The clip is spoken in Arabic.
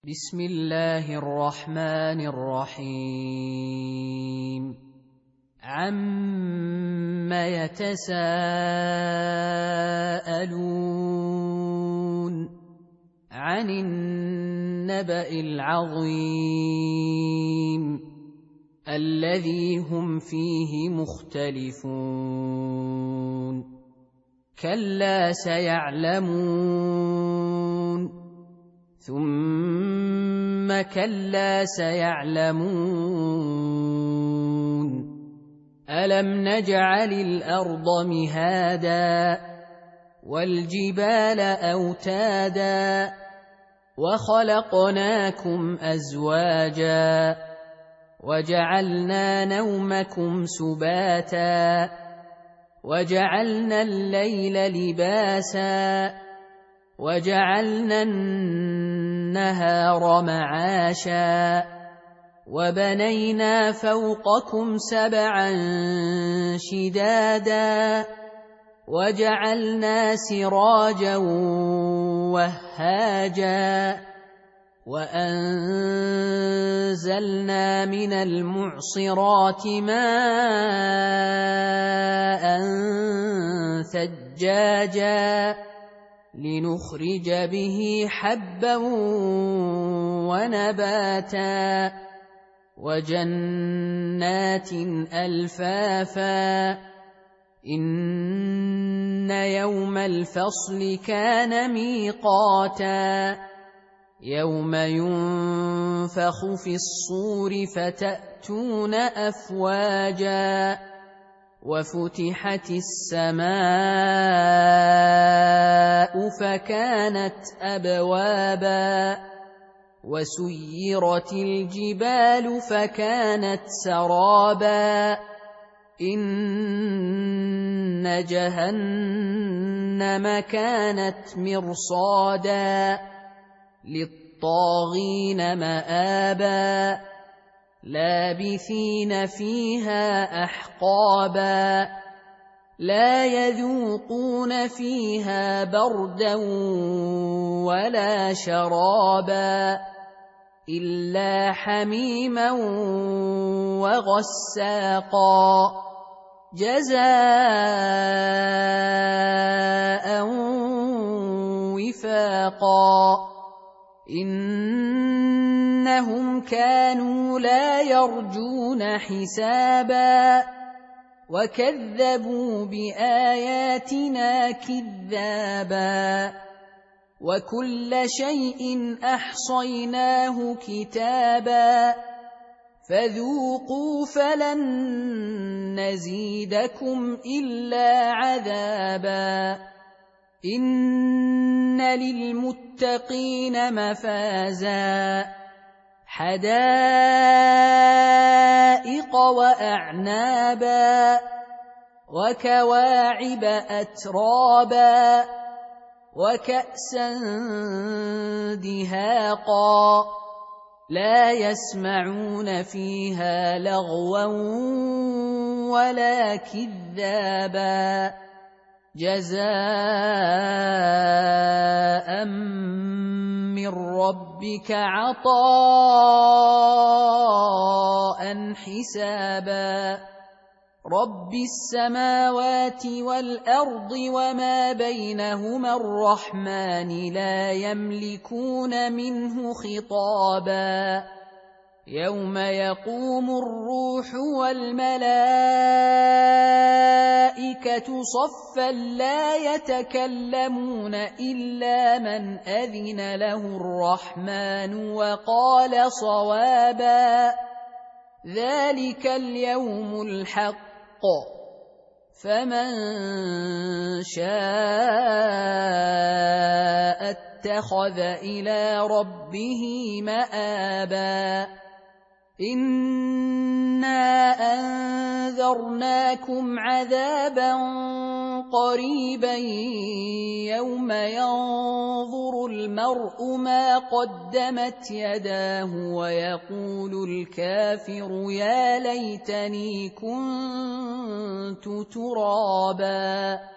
بسم الله الرحمن الرحيم عَمَّ يتساءلون عن النبأ العظيم الذي هم فيه مختلفون كلا سيعلمون ثم كلا سيعلمون ألم نجعل الأرض مهادا والجبال أوتادا وخلقناكم أزواجا وجعلنا نومكم سباتا وجعلنا الليل لباسا وجعلنا النهار معاشا وبنينا فوقكم سبعا شدادا وجعلنا سراجا وهاجا وأنزلنا من المعصرات ماء ثجاجا لنخرج به حبا ونباتا وجنات ألفافا إن يوم الفصل كان ميقاتا يوم ينفخ في الصور فتأتون أفواجا وفتحت السماء فكانت أبوابا وسيرت الجبال فكانت سرابا إن جهنم كانت مرصادا للطاغين مآبا لابثين فيها أحقابا لا يذوقون فيها بردا ولا شرابا إلا حميما وغساقا جزاء وفاقا إنهم كانوا لا يرجون حسابا وكذبوا بآياتنا كذابا وكل شيء أحصيناه كتابا فذوقوا فلن نزيدكم إلا عذابا إن للمتقين مفازا حدائق وأعنابا وكواعب أترابا وكأسا دهاقا لا يسمعون فيها لغوا ولا كذابا جزاء من ربك عطاء حسابا رب السماوات والأرض وما بينهما الرحمن لا يملكون منه خطابا يوم يقوم الروح والملائكة صفا لا يتكلمون إلا من أذن له الرحمن وقال صوابا ذلك اليوم الحق فمن شاء اتخذ إلى ربه مآبا إنا أنذرناكم عذابا قريبا يوم ينظر المرء ما قدمت يداه ويقول الكافر يا ليتني كنت ترابا